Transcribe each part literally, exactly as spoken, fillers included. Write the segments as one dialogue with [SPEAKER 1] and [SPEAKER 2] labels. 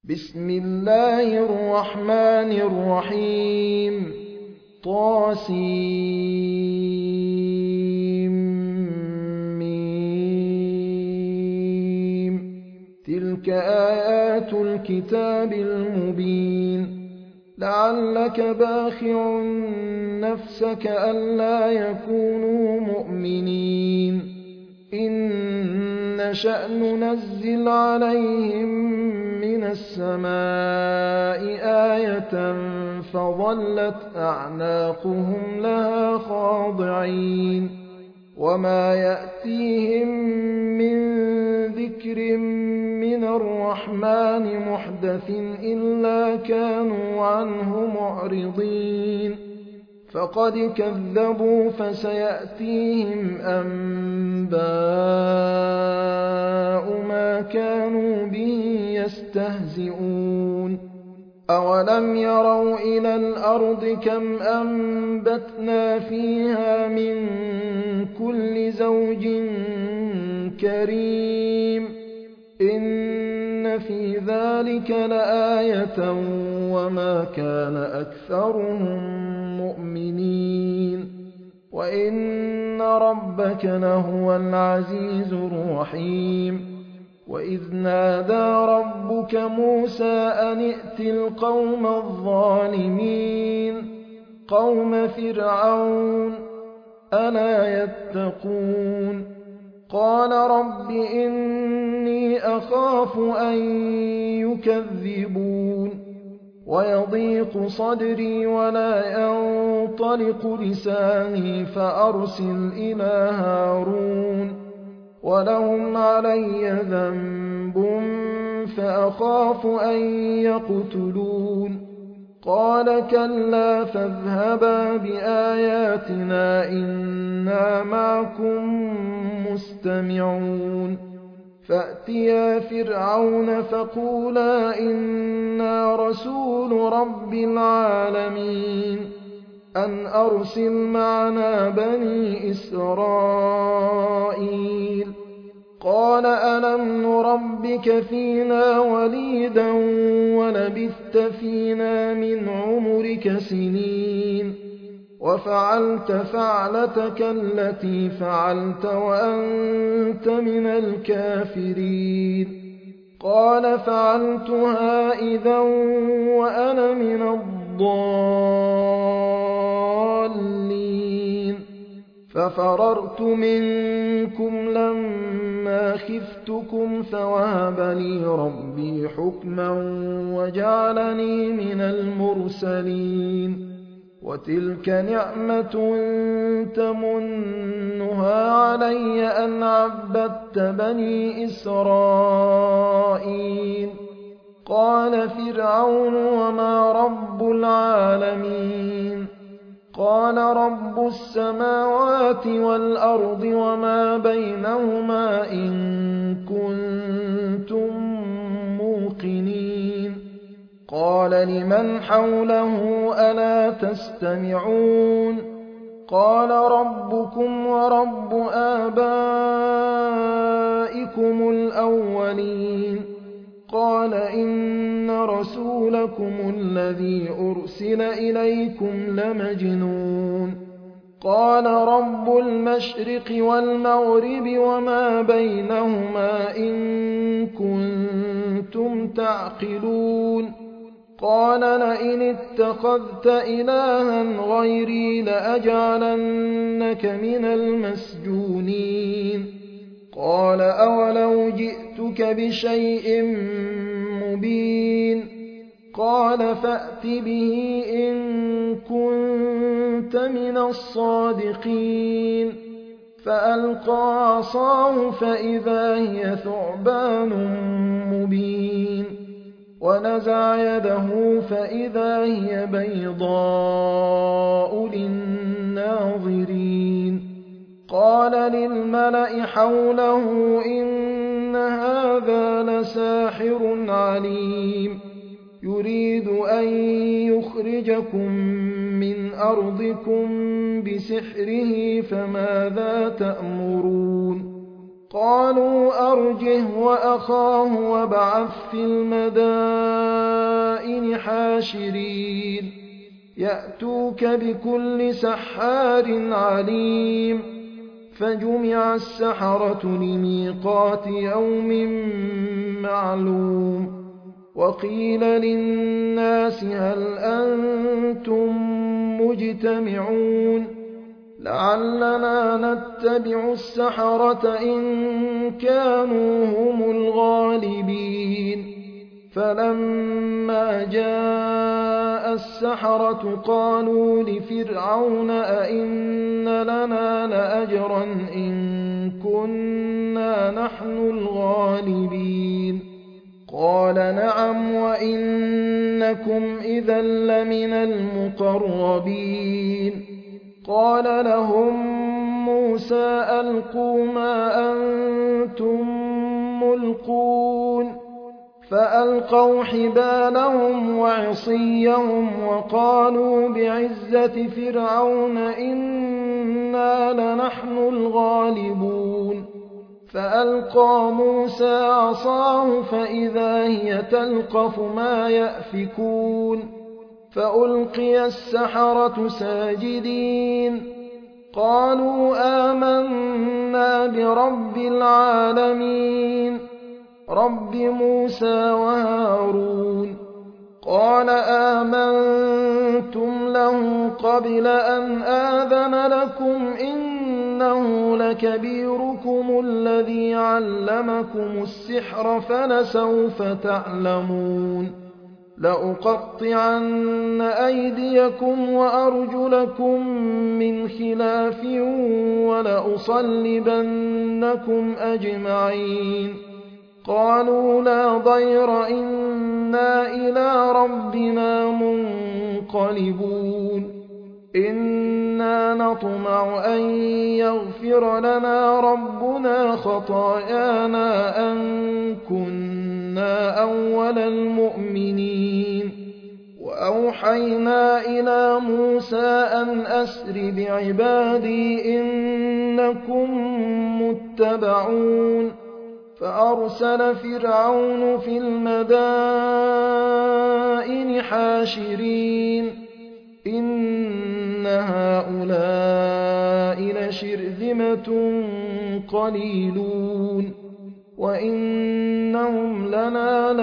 [SPEAKER 1] بسم الله الرحمن الرحيم طاسيم تلك آيات الكتاب المبين لعلك باخع نفسك ألا يكونوا مؤمنين إن نشأ ننزل عليهم من السماء آية فظلت أعناقهم لها خاضعين وما يأتيهم من ذكر من الرحمن محدث إلا كانوا عنه معرضين فقد كذبوا فسيأتيهم أنباء ما كانوا به يستهزئون أولم يروا إلى الأرض كم أنبتنا فيها من كل زوج كريم إن في ذلك لآية وما كان أكثرهم مؤمنين وإن ربك لهو العزيز الرحيم وإذ نادى ربك موسى أن ائت القوم الظالمين قوم فرعون ألا يتقون قال رب إني أخاف أن يكذبون ويضيق صدري ولا ينطلق لساني فأرسل إلى هارون ولهم علي ذنب فأخاف أن يقتلون قال كلا فاذهبا بآياتنا إنا معكم مستمعون فأتيا فرعون فقولا إنا رسول رب العالمين أن أرسل معنا بني إسرائيل قال ألم نربك فينا وليدا ولبثت فينا من عمرك سنين وفعلت فعلتك التي فعلت وأنت من الكافرين قال فعلتها إذا وأنا من الضالين ففررت منكم لما خفتكم فوهب لي ربي حكما وجعلني من المرسلين وتلك نعمة تمنها علي أن عبدت بني إسرائيل قال فرعون وما رب العالمين قال رب السماوات والأرض وما بينهما إن كنتم موقنين قال لمن حوله ألا تستمعون قال ربكم ورب آبائكم الأولين قال إن رسولكم الذي أرسل إليكم لمجنون قال رب المشرق والمغرب وما بينهما إن كنتم تعقلون قال لئن اتخذت إلها غيري لأجعلنك من المسجونين قال أولو جئتك بشيء مبين قال فأت به إن كنت من الصادقين فألقى عصاه فإذا هي ثعبان مبين ونزع يده فإذا هي بيضاء للناظرين قال للملأ حوله إن هذا لساحر عليم يريد أن يخرجكم من أرضكم بسحره فماذا تأمرون قالوا أرجه وأخاه وابعث في المدائن حاشرين يأتوك بكل سحار عليم فجمع السحرة لميقات يوم معلوم وقيل للناس هل أنتم مجتمعون لعلنا نتبع السحرة إن كانوا هم الغالبين فلما جاء السحرة قالوا لفرعون أئن لنا لأجرا إن كنا نحن الغالبين قال نعم وإنكم إذا لمن المقربين قال لهم موسى ألقوا ما أنتم ملقون فألقوا حبالهم وعصيهم وقالوا بعزة فرعون إنا لنحن الغالبون فألقى موسى عصاه فإذا هي تلقف ما يأفكون فألقي السحرة ساجدين قالوا آمنا برب العالمين رب موسى وهارون قال آمنتم له قبل أن آذن لكم إنه لكبيركم الذي علمكم السحر فلسوف تعلمون لأقطعن أيديكم وأرجلكم من خلاف ولأصلبنكم أجمعين قالوا لا ضير إنا إلى ربنا منقلبون إنا نطمع أن يغفر لنا ربنا خطايانا أن كنا أول المؤمنين وأوحينا إلى موسى أن أسر بعبادي إنكم متبعون فأرسل فرعون في المدائن حاشرين إن هؤلاء لشرذمة قليلون وإنهم لنا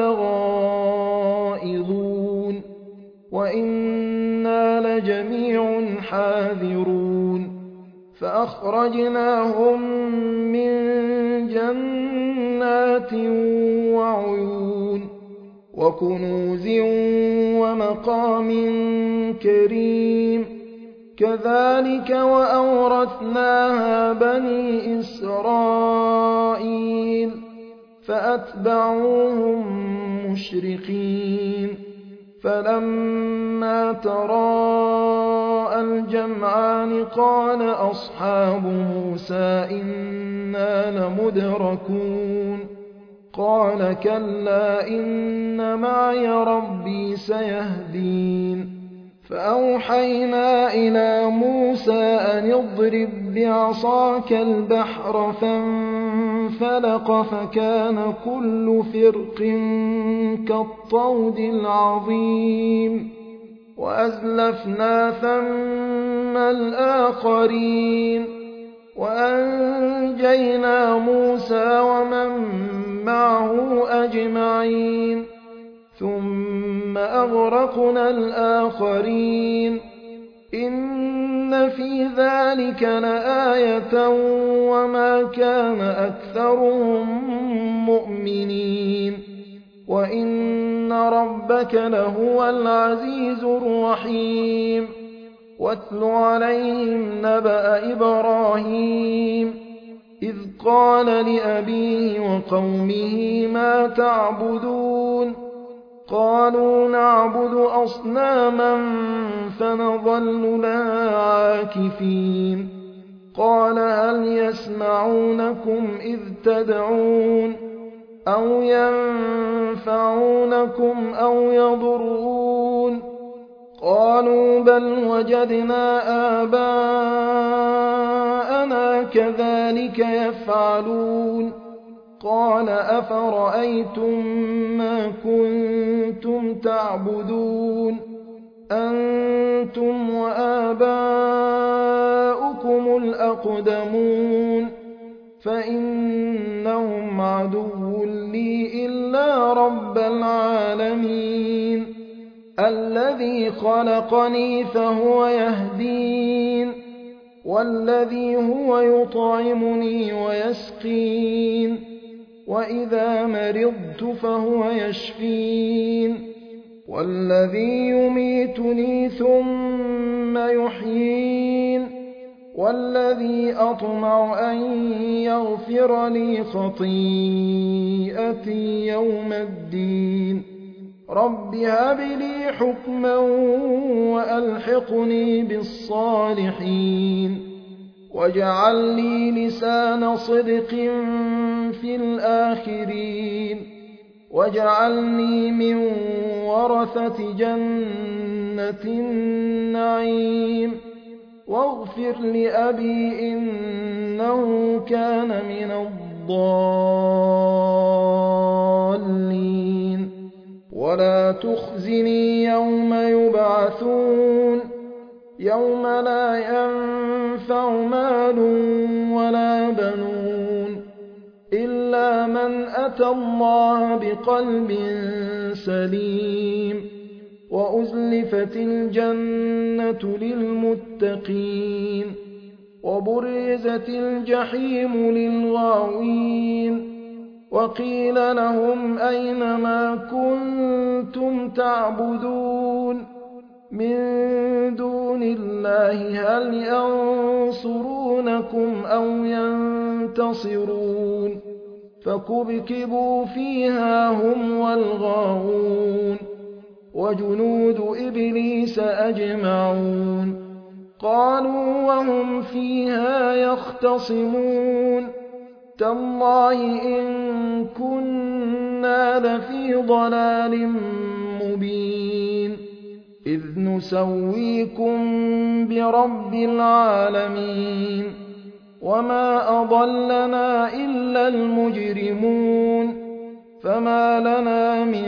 [SPEAKER 1] لغائظون وإنا لجميع حاذرون فأخرجناهم من جنات وعيون وكنوز ومقام كريم كذلك وأورثناها بني إسرائيل فأتبعوهم مشرقين فلما تراءى الجمعان قال أصحاب موسى إنا لمدركون قال كلا إن معي ربي سيهدين فأوحينا إلى موسى أن اضرب بعصاك البحر فانفلق فكان كل فرق كالطود العظيم وأزلفنا ثم الآخرين وأنجينا موسى ومن معه أجمعين ثم أغرقنا الآخرين إن في ذلك لآية وما كان أكثرهم مؤمنين وإن ربك لهو العزيز الرحيم واتل عليهم نبأ إبراهيم إذ قال لأبيه وقومه ما تعبدون قالوا نعبد أصناما فنظل لها عاكفين قال هل يسمعونكم إذ تدعون أو ينفعونكم أو يضرون قالوا بل وجدنا آباءنا كذلك يفعلون قال أفرأيتم ما كنتم تعبدون أنتم وآباؤكم الأقدمون فإنهم عدو لي إلا رب العالمين الذي خلقني فهو يهدين والذي هو يطعمني ويسقين وإذا مرضت فهو يشفين والذي يميتني ثم يحيين والذي أطمع أن يغفر لي خطيئتي يوم الدين رب هب لي حكما وألحقني بالصالحين واجعل لي لسان صدق في الآخرين واجعلني من ورثة جنة النعيم واغفر لأبي إنه كان من الضالين ولا تخزني يوم يبعثون يوم لا ينفع مال ولا بنون إلا من أتى الله بقلب سليم وأزلفت الجنة للمتقين وبرزت الجحيم للغاوين وقيل لهم أين ما كنتم تعبدون من دون الله هل ينصرونكم أو ينتصرون فكبكبوا فيها هم والغاوون وجنود إبليس أجمعون قالوا وهم فيها يختصمون تالله إن كنا لفي ضلال مبين إذ نسويكم برب العالمين وما أضلنا إلا المجرمون فما لنا من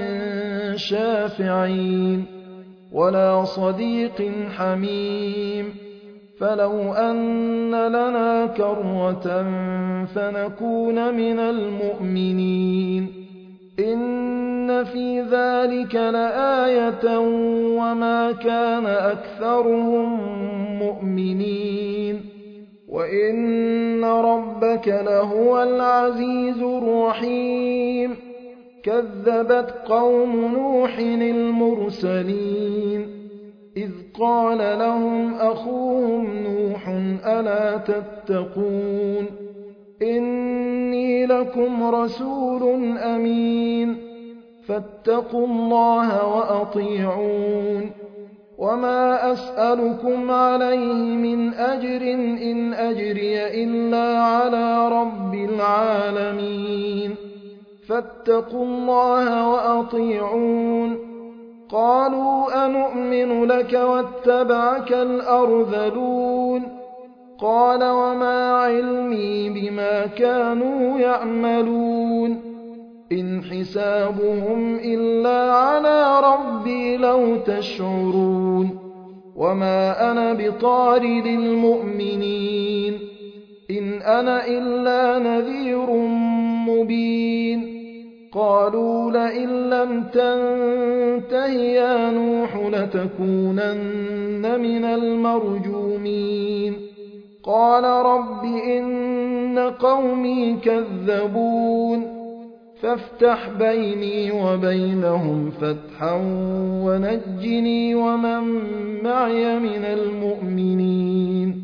[SPEAKER 1] شافعين ولا صديق حميم فلو أن لنا كرة فنكون من المؤمنين إن في ذلك لآية وما كان أكثرهم مؤمنين وإن ربك لهو العزيز الرحيم كذبت قوم نوح المرسلين إذ قال لهم أخوهم نوح ألا تتقون إني لكم رسول أمين فاتقوا الله وأطيعون وما أسألكم عليه من أجر إن أجري إلا على رب العالمين فاتقوا الله وأطيعون قالوا أنؤمن لك واتبعك الأرذلون قال وما علمي بما كانوا يعملون إن حسابهم إلا على ربي لو تشعرون وما أنا بطارد المؤمنين إن أنا إلا نذير مبين قالوا لئن لم تنته يا نوح لتكونن من المرجومين قال رب إن قومي كذبون فافتح بيني وبينهم فتحا ونجني ومن معي من المؤمنين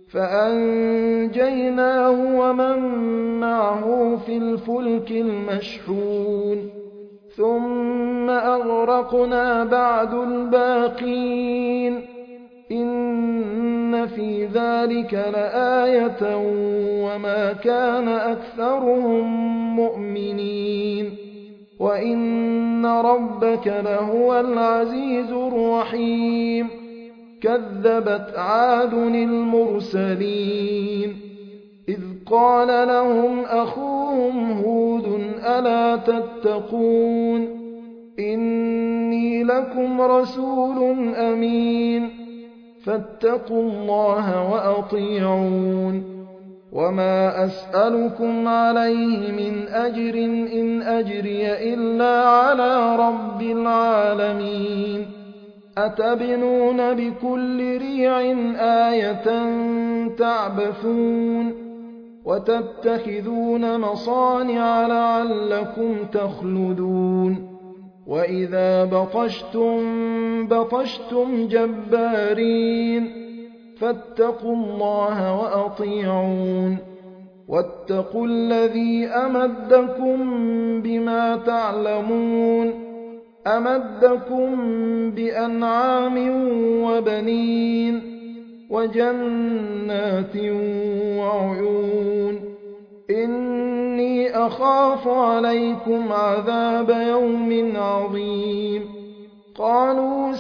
[SPEAKER 1] فأنجيناه ومن معه في الفلك المشحون ثم أغرقنا بعد الباقين إن في ذلك لآية وما كان أكثرهم مؤمنين وإن ربك لهو العزيز الرحيم كذبت عاد المرسلين إذ قال لهم أخوهم هود ألا تتقون إني لكم رسول أمين فاتقوا الله وأطيعون وما أسألكم عليه من أجر إن أجري إلا على رب العالمين أتبنون بكل ريع آية تعبثون وتتخذون مصانع لعلكم تخلدون وإذا بطشتم بطشتم جبارين فاتقوا الله وأطيعون واتقوا الذي أمدكم بما تعلمون أمدكم بأنعام وبنين وجنات وعيون إني أخاف عليكم عذاب يوم عظيم قالوا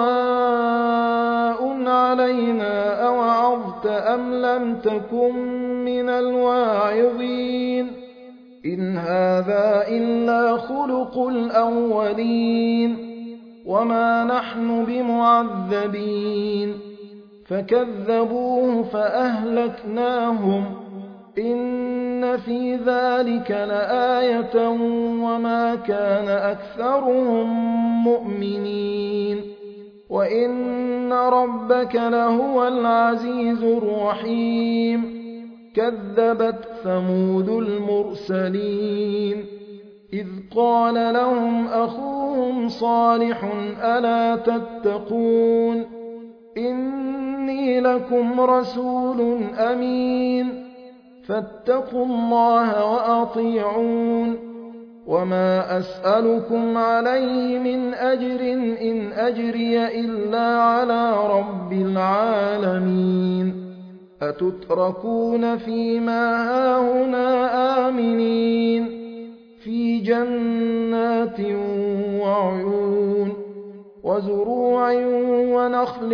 [SPEAKER 1] سواء علينا أوعظت أم لم تكن من الواعظين إن هذا إلا خلق الأولين وما نحن بمعذبين فكذبوه فأهلكناهم إن في ذلك لآية وما كان أكثرهم مؤمنين وإن ربك لهو العزيز الرحيم كذبت ثمود المرسلين إذ قال لهم أخوهم صالح ألا تتقون إني لكم رسول أمين فاتقوا الله وأطيعون وما أسألكم عليه من أجر إن أجري إلا على رب العالمين أتتركون فيما هاهنا آمنين في جنات وعيون وزروع ونخل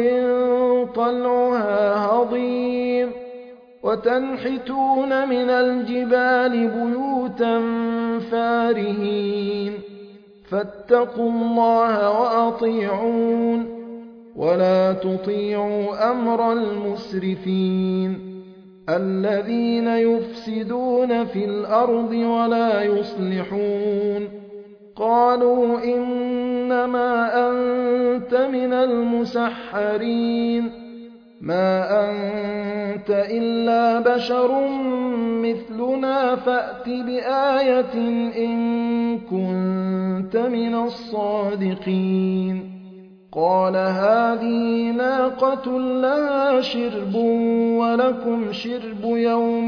[SPEAKER 1] طلعها هضيم وتنحتون من الجبال بيوتا فارهين فاتقوا الله وأطيعون ولا تطيعوا أمر المسرفين الذين يفسدون في الأرض ولا يصلحون قالوا إنما أنت من المسحرين ما أنت إلا بشر مثلنا فأت بآية إن كنت من الصادقين قال هذه ناقة لها شرب ولكم شرب يوم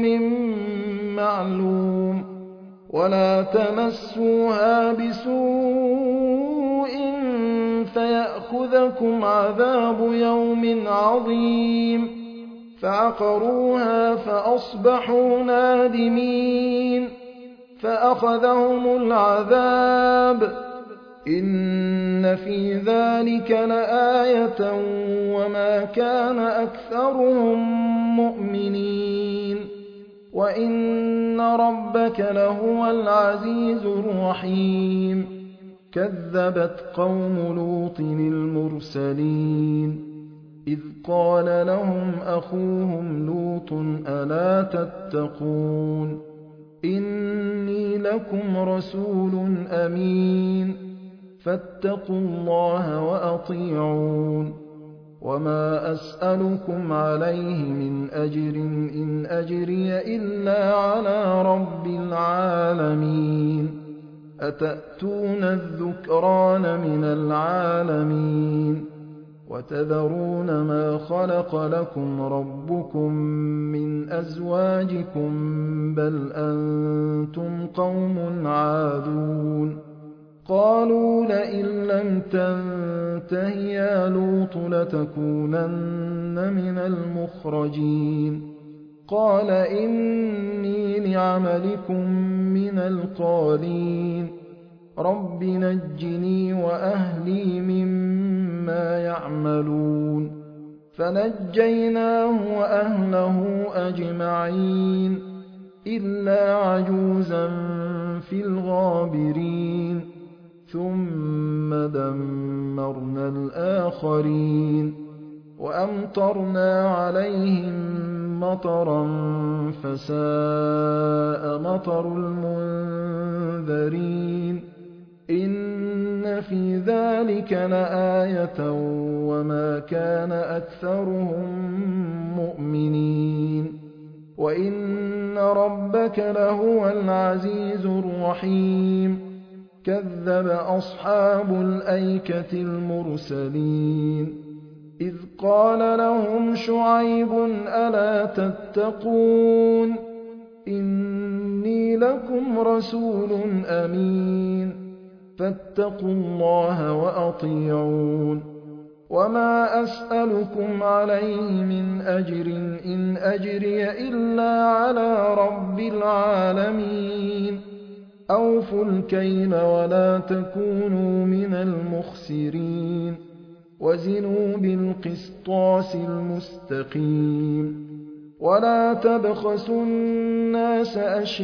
[SPEAKER 1] معلوم ولا تمسوها بسوء فيأخذكم عذاب يوم عظيم فعقروها فأصبحوا نادمين فأخذهم العذاب إن في ذلك لآية وما كان أكثرهم مؤمنين وإن ربك لهو العزيز الرحيم كذبت قوم لوط المرسلين إذ قال لهم أخوهم لوط ألا تتقون إني لكم رسول أمين فاتقوا الله وأطيعون وما أسألكم عليه من أجر إن أجري إلا على رب العالمين أتأتون الذكران من العالمين وتذرون ما خلق لكم ربكم من أزواجكم بل أنتم قوم عادون قالوا لئن لم تنته يا لوط لتكونن من المخرجين قال إني لعملكم من القالين رب نجني وأهلي مما يعملون فنجيناه وأهله أجمعين إلا عجوزا في الغابرين ثم دمرنا الآخرين وأمطرنا عليهم مطرا فساء مطر المنذرين إن في ذلك لآية وما كان أكثرهم مؤمنين وإن ربك لهو العزيز الرحيم كذب أصحاب الأيكة المرسلين إذ قال لهم شعيب ألا تتقون إني لكم رسول أمين فاتقوا الله وأطيعون وما أسألكم عليه من أجر إن أجري إلا على رب العالمين أوفوا الكيل ولا تكونوا من المخسرين وزنوا بالقسطاس المستقيم ولا تبخسوا الناس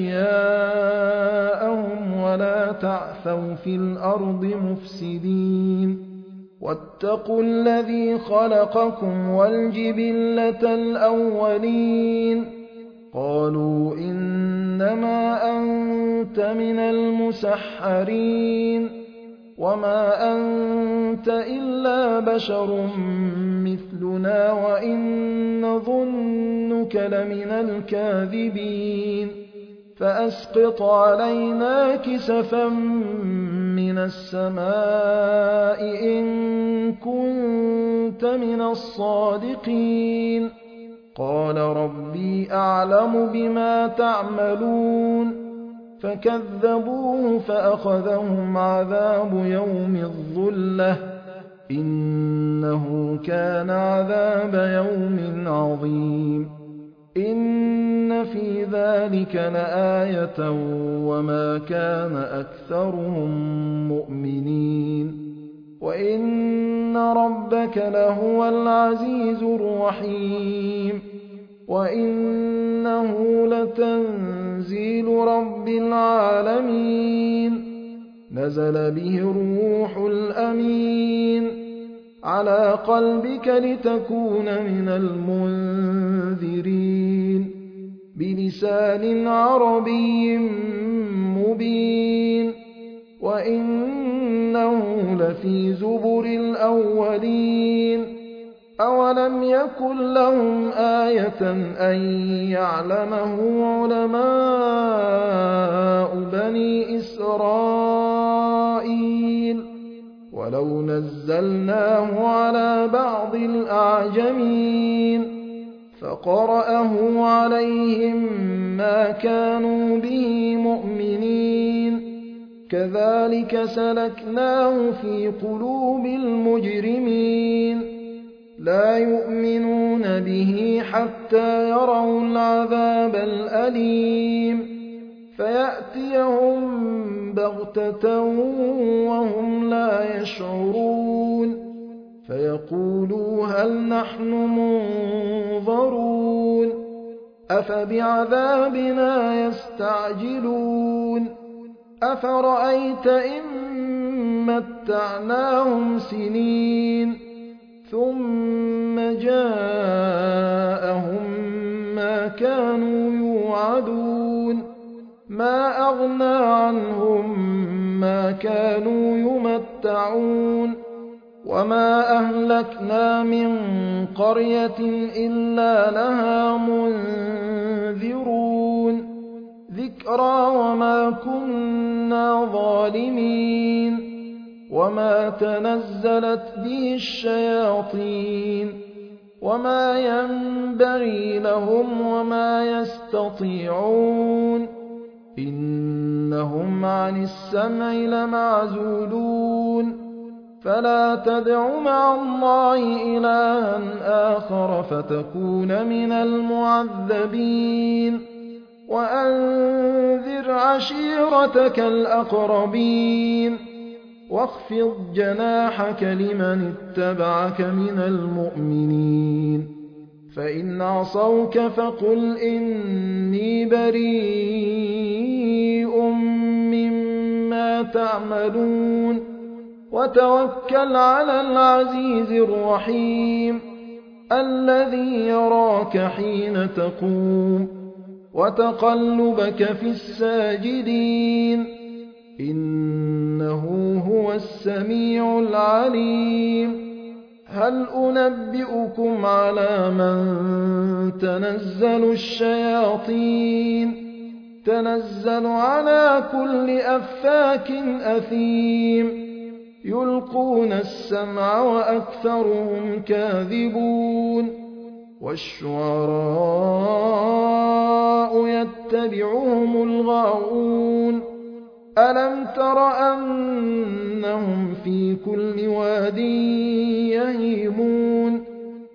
[SPEAKER 1] أشياءهم ولا تعثوا في الأرض مفسدين واتقوا الذي خلقكم والجبلة الأولين قالوا إنما أنت من المسحرين وما أنت إلا بشر مثلنا وإن نظنك لمن الكاذبين فأسقط علينا كسفا من السماء إن كنت من الصادقين قال ربي أعلم بما تعملون فكذبوه فأخذهم عذاب يوم الظلة إنه كان عذاب يوم عظيم إن في ذلك لآية وما كان أكثرهم مؤمنين وإن ربك لهو العزيز الرحيم وإنه لتنزيل رب العالمين نزل به الروح الأمين على قلبك لتكون من المنذرين بلسان عربي مبين وإنه لفي زبر الأولين أولم يكن لهم آية أن يعلمه علماء بني إسرائيل ولو نزلناه على بعض الأعجمين فقرأه عليهم ما كانوا به مؤمنين كذلك سلكناه في قلوب المجرمين لا يؤمنون به حتى يروا العذاب الأليم فيأتيهم بغتة وهم لا يشعرون فيقولوا هل نحن منظرون أفبعذابنا يستعجلون أفرأيت إن متعناهم سنين ثم جاءهم ما كانوا يوعدون ما أغنى عنهم ما كانوا يمتعون وما أهلكنا من قرية إلا لها منذرون ذكرى وما كنا ظالمين وما تنزلت به الشياطين وما ينبغي لهم وما يستطيعون إنهم عن السمع لمعزولون فلا تدع مع الله إلها آخر فتكون من المعذبين وأنذر عشيرتك الأقربين واخفض جناحك لمن اتبعك من المؤمنين فإن عصوك فقل إني بريء مما تعملون وتوكل على العزيز الرحيم الذي يراك حين تقوم وتقلبك في الساجدين إنه هو السميع العليم هل أنبئكم على من تنزل الشياطين تنزل على كل أفاك أثيم يلقون السمع وأكثرهم كاذبون والشعراء يتبعهم الغاوون ألم تر أنهم في كل واد يهيمون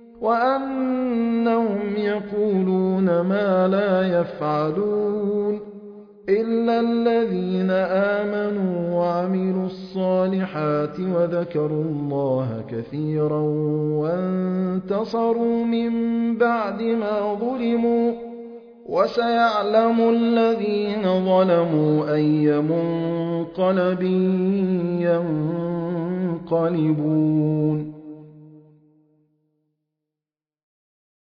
[SPEAKER 1] وأنهم يقولون ما لا يفعلون إلا الذين آمنوا وعملوا الصالحات وذكروا الله كثيرا وانتصروا من بعد ما ظلموا وسيعلم الذين ظلموا أي منقلب ينقلبون